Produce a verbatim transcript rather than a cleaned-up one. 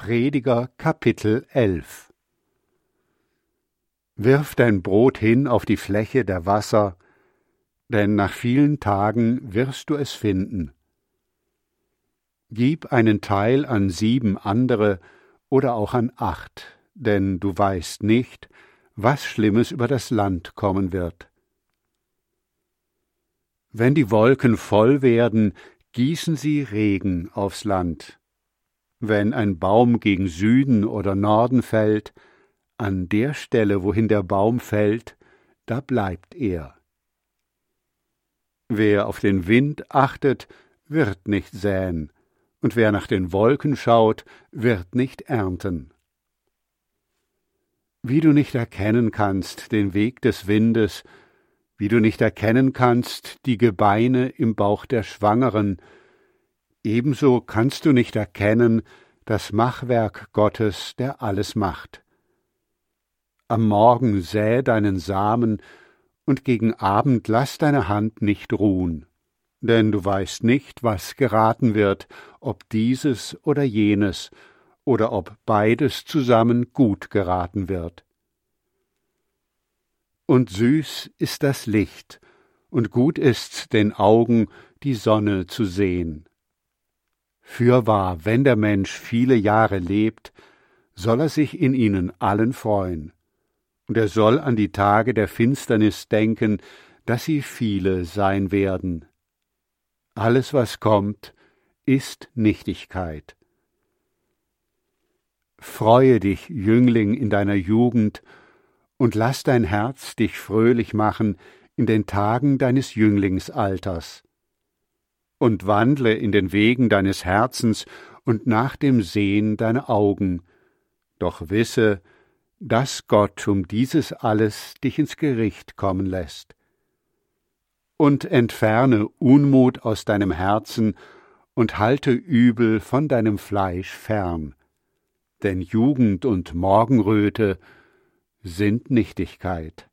Prediger Kapitel elf. Wirf dein Brot hin auf die Fläche der Wasser, denn nach vielen Tagen wirst du es finden. Gib einen Teil an sieben andere oder auch an acht, denn du weißt nicht, was Schlimmes über das Land kommen wird. Wenn die Wolken voll werden, gießen sie Regen aufs Land. Wenn ein Baum gegen Süden oder Norden fällt, an der Stelle, wohin der Baum fällt, da bleibt er. Wer auf den Wind achtet, wird nicht säen, und wer nach den Wolken schaut, wird nicht ernten. Wie du nicht erkennen kannst den Weg des Windes, wie du nicht erkennen kannst die Gebeine im Bauch der Schwangeren, ebenso kannst du nicht erkennen das Machwerk Gottes, der alles macht. Am Morgen säe deinen Samen, und gegen Abend lass deine Hand nicht ruhen, denn du weißt nicht, was geraten wird, ob dieses oder jenes, oder ob beides zusammen gut geraten wird. Und süß ist das Licht, und gut ist's den Augen, die Sonne zu sehen. Fürwahr, wenn der Mensch viele Jahre lebt, soll er sich in ihnen allen freuen, und er soll an die Tage der Finsternis denken, dass sie viele sein werden. Alles, was kommt, ist Nichtigkeit. Freue dich, Jüngling, in deiner Jugend, und lass dein Herz dich fröhlich machen in den Tagen deines Jünglingsalters. Und wandle in den Wegen deines Herzens und nach dem Sehen deiner Augen, doch wisse, dass Gott um dieses alles dich ins Gericht kommen lässt. Und entferne Unmut aus deinem Herzen und halte Übel von deinem Fleisch fern, denn Jugend und Morgenröte sind Nichtigkeit.